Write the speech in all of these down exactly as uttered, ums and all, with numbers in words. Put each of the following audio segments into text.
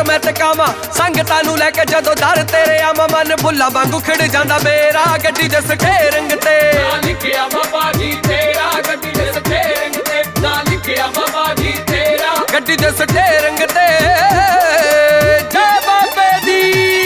मैं ते कामा संगतां नूं लैके जदों दर तेरे आमा मन फुल्लां वांगू खिड़ जांदा मेरा गड्डी दे स्टेरिंग ते ना लिखिया बाबा जी तेरा गड्डी दे स्टेरिंग ते ना लिखिया बाबा जी तेरा गड्डी दे स्टेरिंग ते जय बाबे दी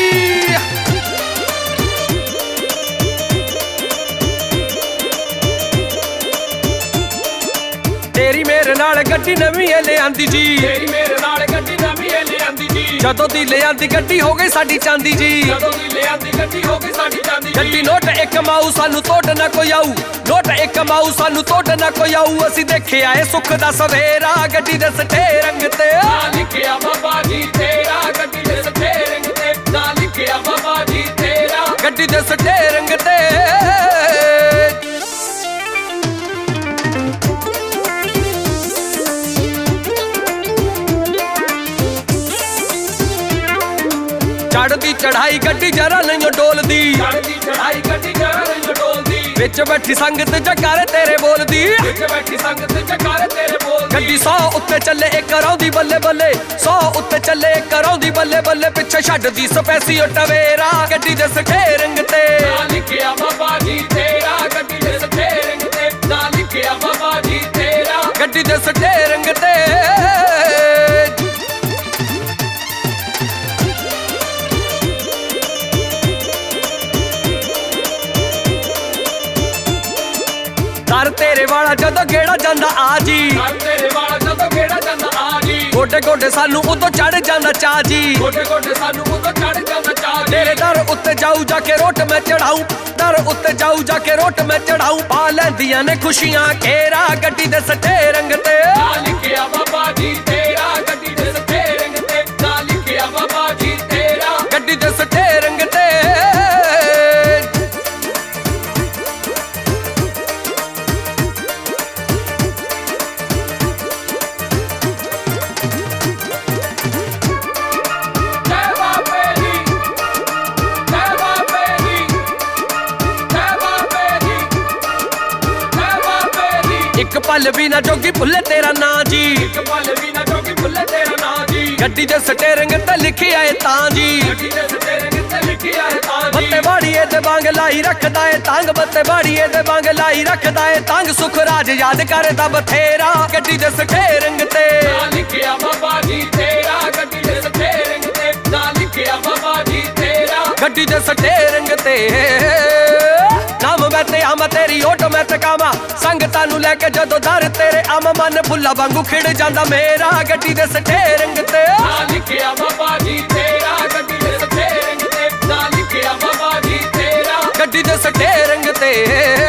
तेरी मेरे नाल गड्डी नवीं ए ले आंदी जी तेरी मेरे नाल गड्डी नवीं ए ले आंदी जी जदों दी ले आंदी गड्डी हो गई साडी चांदी जी जदों दी ले आंदी गड्डी हो गई साडी चांदी जी गड्डी नोट एक माऊ सानू तोड़ ना कोई आऊ नोट एक माऊ सानू तोड़ ना कोई आऊ असीं देखिया ए सुख दा सवेरा गड्डी दे स्टेरिंग ते ना लिखिया बाबा जी तेरा गड्डी दे स्टेरिंग ते ना लिखिया बाबा जी तेरा गड्डी दे स्टेरिंग ते चढ़दी चढ़ाई गड्डी जरा नहीं डोलदी चढ़दी चढ़ाई गड्डी जरा नहीं डोलदी विच बैठी संगत जकारे तेरे बोलदी विच बैठी संगत जकारे तेरे बोलदी गड्डी सौ उत्ते चले एक रौंदी बल्ले बल्ले सौ उत्ते चले एक रौंदी बल्ले बल्ले पिछे छड्डदी स्पेसियो टवेरा गड्डी दे स्टेरिंग ते ना लिखिया बाबा जी तेरा गड्डी दे स्टेरिंग ते ना लिखिया बाबा जी तेरा गड्डी दे स्टेरिंग ते दर तेरे वाला जदों गेड़ा जांदा आ जी दर तेरे वाला जदों गेड़ा जांदा आ जी गोडे गोडे सानू उदों चढ़ जांदा चा जी गोडे गोडे सानू उदों चढ़ जांदा चा जी तेरे दर उत्ते जाऊ जाके रोट मैं चढ़ाऊं दर उत्ते जाऊ जाके रोट मैं चढ़ाऊं पा लैंदियां ने खुशियां घेरा गड्डी दे स्टेरिंग ते ना लिखिया बाबा जी तेरा गड्डी दे स्टेरिंग ते ना लिखिया बाबा जी तेरा गड्डी दे स्टेरिंग ते एक पल भी ना जोगी भुल्ले तेरा ना जी एक पल भी ना जोगी भुल्ले तेरा ना जी गड्डी दे स्टेरिंग ते लिखिया है तां जी गड्डी दे स्टेरिंग ते लिखिया है तां जी बत्ते बाड़िए दे बांग लाई रखदा है तांग बत्ते बाड़िए दे बांग लाई रखदा है तांग सुख राज याद करदा बथेरा गड्डी दे स्टेरिंग ते ना लिखिया बाबा जी तेरा गड्डी दे स्टेरिंग ते ना लिखिया बाबा जी तेरा गड्डी दे स्टेरिंग ते नाम मैं ते आमा तेरी ओट मैं ते कामा संगतां नूं लैके जदों दर तेरे आमा मन फुल्लां वांगू खिड़ जांदा मेरा गड्डी दे स्टेरिंग ते ना लिखिया बाबा जी तेरा गड्डी दे स्टेरिंग ते ना लिखिया बाबा जी तेरा गड्डी दे स्टेरिंग ते